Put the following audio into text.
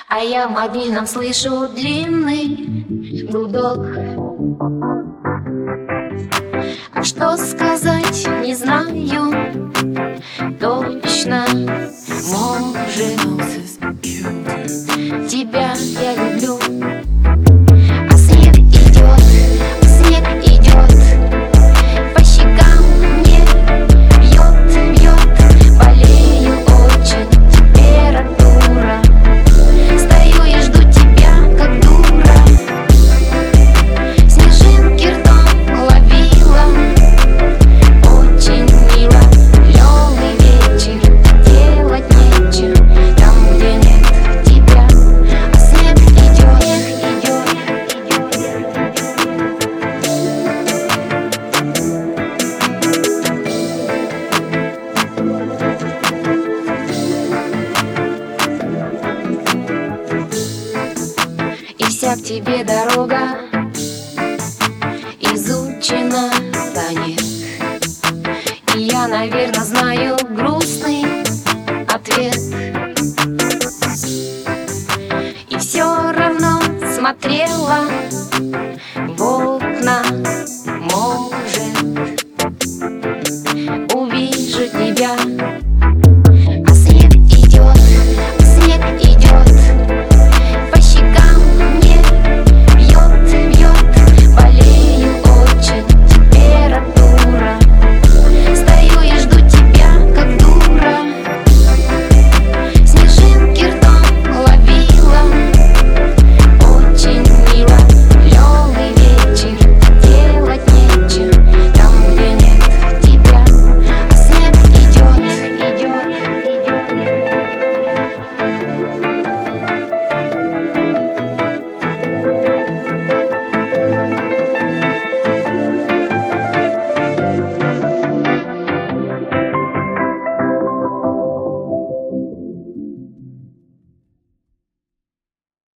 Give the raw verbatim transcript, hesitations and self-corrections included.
А я в мобильном слышу длинный гудок. А что сказать, не знаю точно. Может, тебя я люблю. А снег идет, снег идет, по щекам мне бьет, бьет. Болею очень, температура. Стою и жду тебя, как дура. Снежинки ртом ловила. Очень мило, лёгкий вечер, делать нечего там, где нет тебя. А снег идет, идет, и вся к тебе дорога изучена до нет. И я, наверное, знаю грустный ответ. И все равно смотрела